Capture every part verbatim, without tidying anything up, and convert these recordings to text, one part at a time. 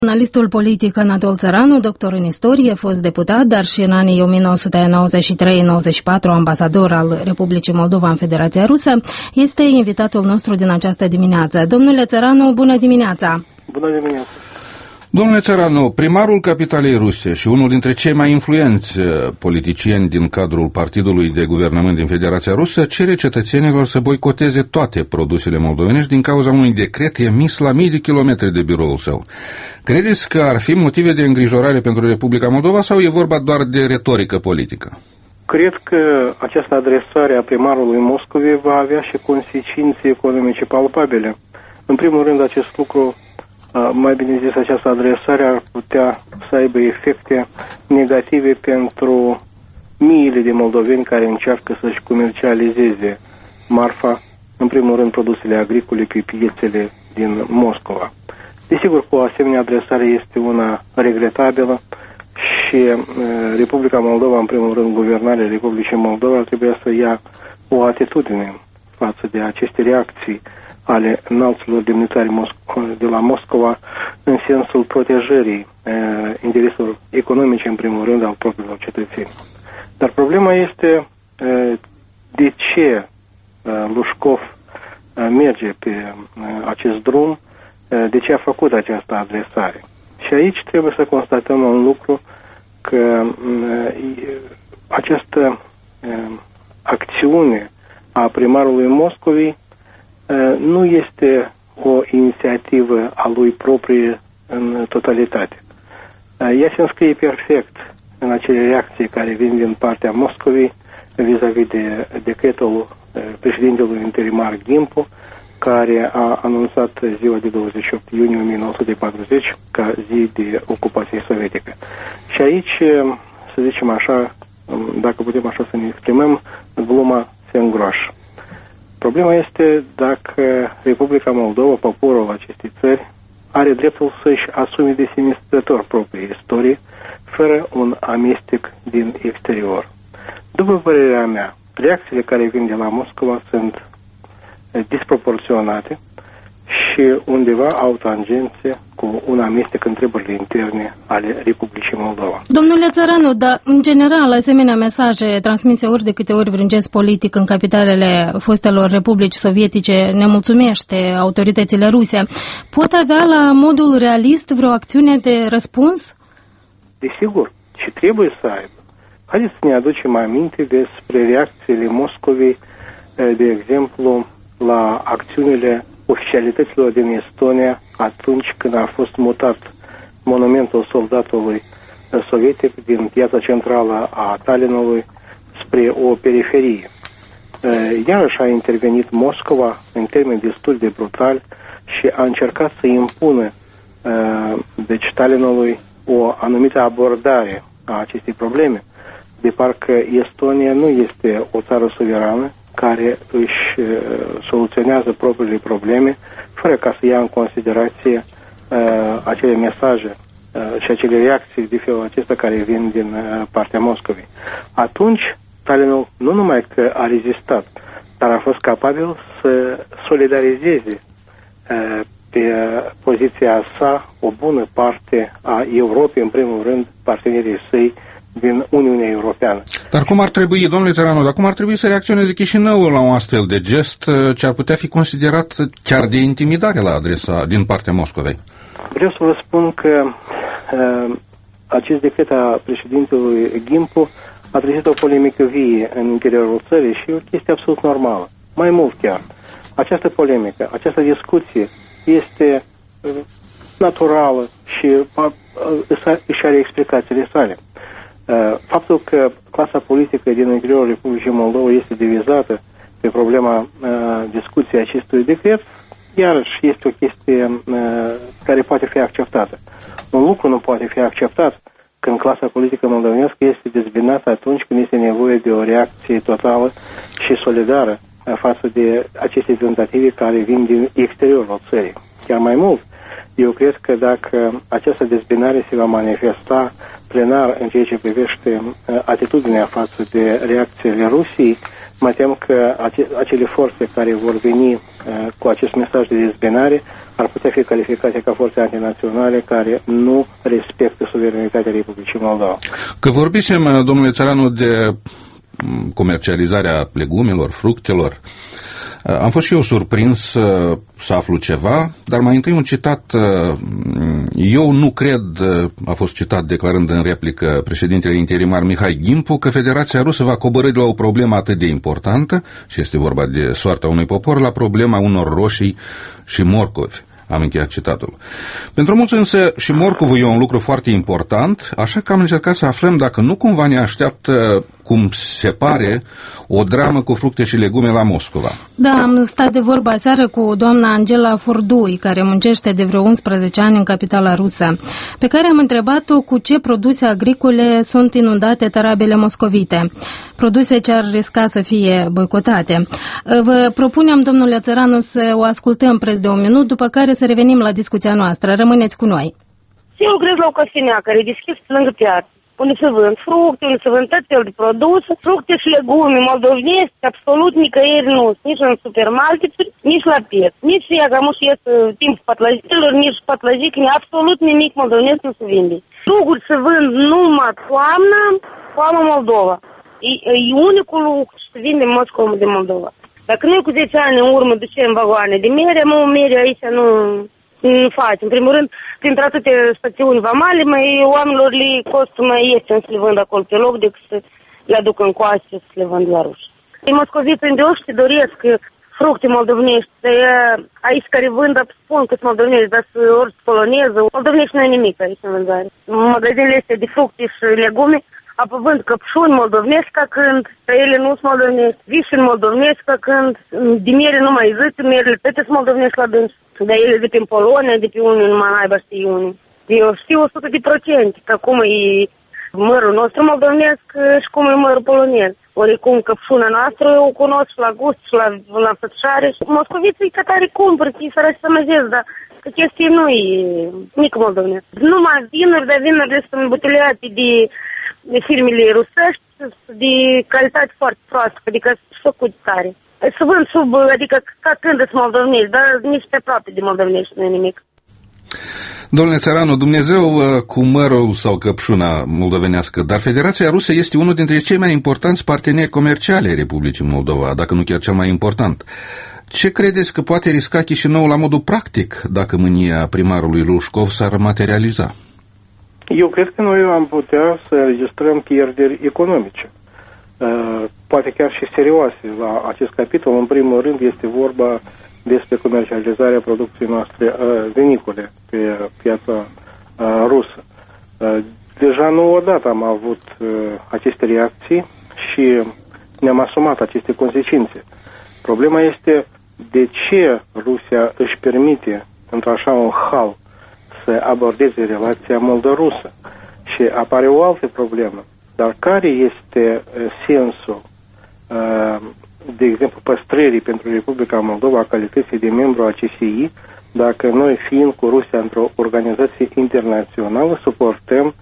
Analistul politic Anatol Țăranu, doctor în istorie, fost deputat, dar și în anii o mie nouă sute nouăzeci și trei nouăzeci și patru ambasador al Republicii Moldova în Federația Rusă, este invitatul nostru din această dimineață. Domnule Țăranu, bună dimineața! Bună dimineața! Domnule Țăranu, primarul capitalei ruse și unul dintre cei mai influenți politicieni din cadrul partidului de guvernământ din Federația Rusă cere cetățenilor să boicoteze toate produsele moldovenești din cauza unui decret emis la mii de kilometri de biroul său. Credeți că ar fi motive de îngrijorare pentru Republica Moldova sau e vorba doar de retorică politică? Cred că această adresare a primarului Moscovei va avea și consecințe economice palpabile. În primul rând, acest lucru, mai bine zis, această adresare ar putea să aibă efecte negative pentru miile de moldoveni care încearcă să-și comercializeze marfa, în primul rând produsele agricole, pe piețele din Moscova. Desigur că o asemenea adresare este una regretabilă și Republica Moldova, în primul rând guvernarea Republicii Moldova, ar trebui să ia o atitudine față de aceste reacții ale înalților demnitari de la Moscova în sensul protejării uh, intereselor economice, în primul rând, al propriilor cetățeni. Dar problema este uh, de ce uh, Lușcov uh, merge pe uh, acest drum, uh, de ce a făcut această adresare. Și aici trebuie să constatăm un lucru, că uh, această uh, acțiune a primarului Moscovei nu este o inițiativă a lui proprie în totalitate. Ea se înscrie perfect în acele reacții care vin din partea Moscovei vis-a-vis de decretul președintelui interimar Gimpu, care a anunțat ziua de douăzeci și opt iunie o mie nouă sute patruzeci ca zi de ocupație sovietică. Și aici, să zicem așa, dacă putem așa să ne exprimăm, gluma se îngroașă. Problema este dacă Republica Moldova, poporul acestei țări, are dreptul să-și asume de sine stătător proprie istorie, fără un amestec din exterior. După părerea mea, reacțiile care vin de la Moscova sunt disproporționate și undeva au tangențe cu un amestec în treburile interne ale Republicii Moldova. Domnule Țăranu, dar în general asemenea mesaje transmise ori de câte ori vreun gest politic în capitalele fostelor republici sovietice nemulțumește autoritățile ruse, pot avea la modul realist vreo acțiune de răspuns? Desigur, și trebuie să aibă. Haideți să ne aducem aminte despre reacțiile Moscovei, de exemplu, la acțiunile oficialităților din Estonia atunci când a fost mutat monumentul soldatului sovietic din piața centrală a Tallinnului spre o periferie. Iarăși a intervenit Moscova în termeni destul de brutal și a încercat să impună deci Tallinnului o anumită abordare a acestei probleme, de parcă Estonia nu este o țară suverană care își uh, soluționează propriile probleme, fără ca să ia în considerație uh, acele mesaje uh, și acele reacții de felul acesta care vin din uh, partea Moscovei. Atunci, Tallinnul nu numai că a rezistat, dar a fost capabil să solidarizeze uh, pe poziția sa o bună parte a Europei, în primul rând partenerii săi din Uniunea Europeană. Dar cum ar trebui, domnule Țăranu, dar cum ar trebui să reacționeze Chișinăul la un astfel de gest ce ar putea fi considerat chiar de intimidare la adresa din partea Moscovei? Vreau să vă spun că uh, acest decret a președintelui Gimpu a trezit o polemică vie în interiorul țării și e o chestie absolut normală. Mai mult chiar. Această polemică, această discuție este uh, naturală și uh, își are explicațiile sale. Faptul că clasa politică din interiorul Republicii Moldova este divizată pe problema uh, discuției acestui decret, iarăși este o chestie uh, care poate fi acceptată. Un lucru nu poate fi acceptat când clasa politică moldovenească este dezbinată atunci când este nevoie de o reacție totală și solidară uh, față de aceste tentative care vin din exteriorul țării. Chiar mai mult, Eu cred că dacă această dezbinare se va manifesta plenar în ceea ce privește atitudinea față de reacțiile Rusiei, mă tem că acele forțe care vor veni cu acest mesaj de dezbinare ar putea fi calificate ca forțe antinaționale care nu respectă suveranitatea Republicii Moldova. Că vorbisem, domnule Țăranu, de comercializarea legumelor, fructelor, am fost și eu surprins să aflu ceva, dar mai întâi un citat. Eu nu cred, a fost citat declarând în replică președintele interimar Mihai Gimpu, că Federația Rusă va coborî de la o problemă atât de importantă, și este vorba de soarta unui popor, la problema unor roșii și morcovi. Am încheiat citatul. Pentru mulți însă și morcovul e un lucru foarte important, așa că am încercat să aflăm dacă nu cumva ne așteaptă, cum se pare, o dramă cu fructe și legume la Moscova. Da, am stat de vorbă aseară cu doamna Angela Furdui, care muncește de vreo unsprezece ani în capitala rusă, pe care am întrebat-o cu ce produse agricole sunt inundate tarabele moscovite, produse ce ar risca să fie boicotate. Vă propunem, domnule Țăranu, să o ascultăm preț de un minut, după care să revenim la discuția noastră. Rămâneți cu noi. Eu lucrez la o cafenea care e deschisă lângă piață, unde se vând fructe, unde se vând tot fel de produse, fructe și legume moldovenești, absolut nicăieri nu, nici în supermarketuri, nici la pieț. Nici ea că nu ies timpul patlajitelor, nici patlajicii, absolut nimic moldovenesc nu se vinde. Fruguri se vând numai toamnă, toamnă Moldova. E, e unicul lucru ce se vinde în Moscova de Moldova. Dacă noi cu zece ani în urmă ducem vagoane de mere, mă, mere aici nu... nu faci. În primul rând, printre atâtea stațiuni vamale, mai oamenilor le costă mai ieftin să le vând acolo pe loc decât să le aduc în coaste să le vând la ruși. Ei moscoviți în deoști doresc fructe moldovenești, aici care vând spun că sunt moldovenești, dar orice poloneză, moldovenești nu e nimic aici în vânzare. Magazinele astea de fructe și legume apă vând căpșuni moldovenești ca când, că ele nu sunt moldovenești, vișini moldovenești ca când, de mere nu mai zic, merele toate sunt moldovenești la dâns. Dar ele de pe Polonia, de pe unii nu mai aibă știi unii. Eu știu o sută de procente, că cum e mărul nostru moldovenesc și cum e mărul polonez. Oricum căpșuna noastră o cunosc și la gust și la, la fățșare. Moscoviții că tare cumpăr, că e sărași să măjesc, dar că chestia nu e mică moldovenesc. Numai vinuri, dar vinurile sunt îmbuteleate de, de firmele rusești, de calitate foarte proastă, adică sunt făcute tare. Să vând sub, adică ca când sunt moldovenești, dar nici pe aproape de moldovenești nu e nimic. Domnule Țăranu, Dumnezeu cu mărul sau căpșuna moldovenească, dar Federația Rusă este unul dintre cei mai importanți parteneri comerciali ai Republicii Moldova, dacă nu chiar cel mai important. Ce credeți că poate risca Chișinăul la modul practic dacă mânia primarului Lușcov s-ar materializa? Eu cred că noi am putea să înregistrăm pierderi economice. Uh, poate chiar și serioase la acest capitol. În primul rând este vorba despre comercializarea producției noastre uh, vinicole pe piața uh, rusă. Uh, deja nu odată am avut uh, aceste reacții și ne-am asumat aceste consecințe. Problema este de ce Rusia își permite într-așa un hal să abordeze relația moldo-rusă. Și apare o altă problemă. Dar care este sensul, de exemplu, păstrării pentru Republica Moldova a calității de membru a C S I, dacă noi, fiind cu Rusia într-o organizație internațională, suportăm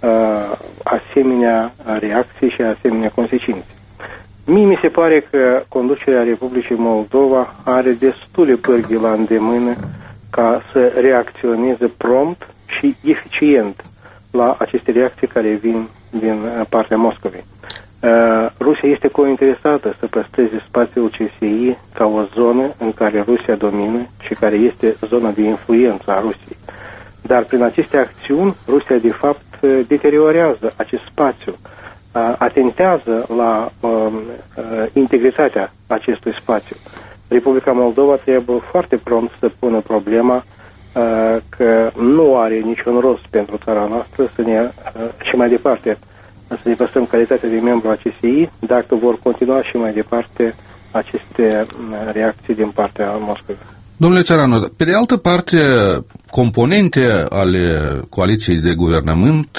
asemenea reacții și asemenea consecințe? Mie mi se pare că conducerea Republicii Moldova are destule pârghii la îndemână ca să reacționeze prompt și eficient la aceste reacții care vin din partea Moscovei. Uh, Rusia este cointeresată să păstreze spațiul C S I ca o zonă în care Rusia domină și care este zona de influență a Rusiei. Dar prin aceste acțiuni, Rusia de fapt deteriorează acest spațiu, uh, atentează la uh, uh, integritatea acestui spațiu. Republica Moldova trebuie foarte prompt să pună problema că nu are niciun rost pentru țara noastră să ne, și mai departe, să ne păstrăm calitatea de membru a C S I dacă vor continua și mai departe aceste reacții din partea Moscovei. Domnule Țăranu, pe de altă parte, componente ale coaliției de guvernământ,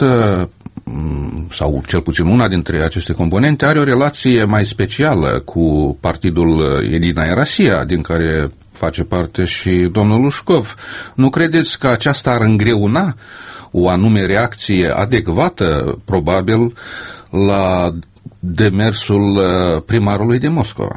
sau cel puțin una dintre aceste componente, are o relație mai specială cu partidul Edina Erasia, din care face parte și domnul Ușcov. Nu credeți că aceasta ar îngreuna o anume reacție adecvată, probabil, la demersul primarului de Moscova?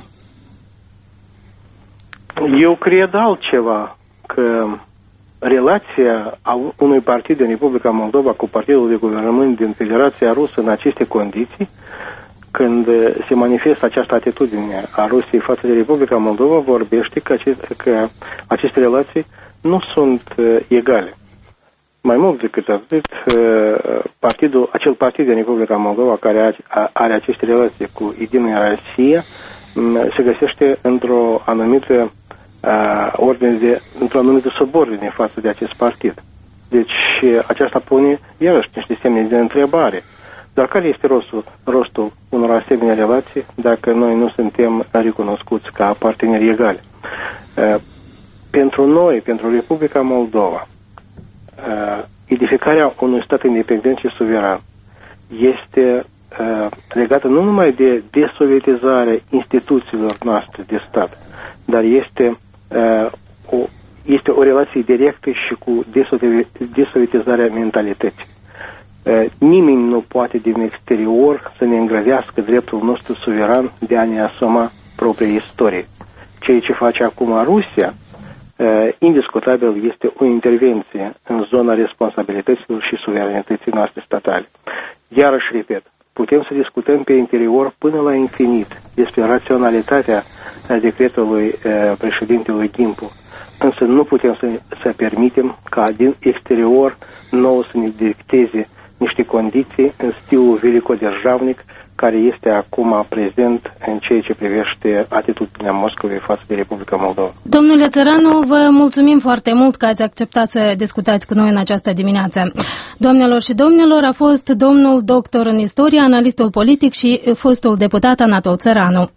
Eu cred altceva, că relația unui partid din Republica Moldova cu partidul de guvernământ din Federația Rusă în aceste condiții, când se manifestă această atitudine a Rusiei față de Republica Moldova, vorbește că, acest, că aceste relații nu sunt uh, egale. Mai mult decât atât, uh, partidul, acel partid din Republica Moldova care are, are aceste relații cu Единая Россия um, se găsește într-o anumită uh, ordine de, într-o anumită subordine față de acest partid. Deci aceasta pune iarăși niște semne de întrebare. Dar care este rostul, rostul unor asemenea relații dacă noi nu suntem recunoscuți ca parteneri egali? Uh, pentru noi, pentru Republica Moldova, uh, edificarea unui stat independent și suveran este uh, legată nu numai de desovietizarea instituțiilor noastre de stat, dar este, uh, o, este o relație directă și cu desovietizarea mentalității. Nimeni nu poate din exterior să ne îngrădească dreptul nostru suveran de a ne asuma propria istorie. Ceea ce face acum Rusia, indiscutabil, este o intervenție în zona responsabilităților și suveranității noastre statale. Iarăși, repet, putem să discutăm pe interior până la infinit despre raționalitatea decretului președintelui Gimpu, însă nu putem să, să permitem ca din exterior nou să ne dicteze niște condiții în stilul velicodержавnic care este acum prezent în ceea ce privește atitudinea Moscovei față de Republica Moldova. Domnule Țăranu, vă mulțumim foarte mult că ați acceptat să discutați cu noi în această dimineață. Doamnelor și domnilor, a fost domnul doctor în istorie, analistul politic și fostul deputat Anatol Țăranu.